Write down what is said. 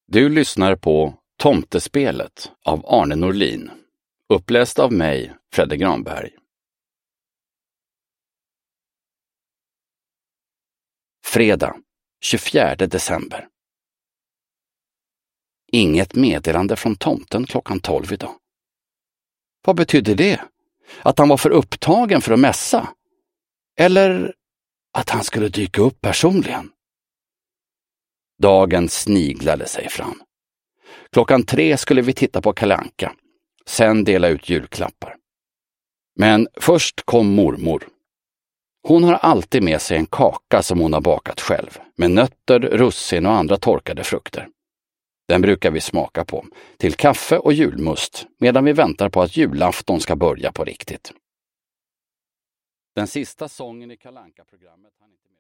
Du lyssnar på Tomtespelet av Arne Norlin, uppläst av mig, Fredde Granberg. Fredag, 24 december. Inget meddelande från tomten klockan 12 idag. Vad betydde det? Att han var för upptagen för att mässa? Eller att han skulle dyka upp personligen? Dagen sniglade sig fram. Klockan 3 skulle vi titta på Kalle Anka, sen dela ut julklappar. Men först kom mormor. Hon har alltid med sig en kaka som hon har bakat själv, med nötter, russin och andra torkade frukter. Den brukar vi smaka på, till kaffe och julmust, medan vi väntar på att julafton ska börja på riktigt. Den sista sången i Kalle Anka-programmet hann inte med.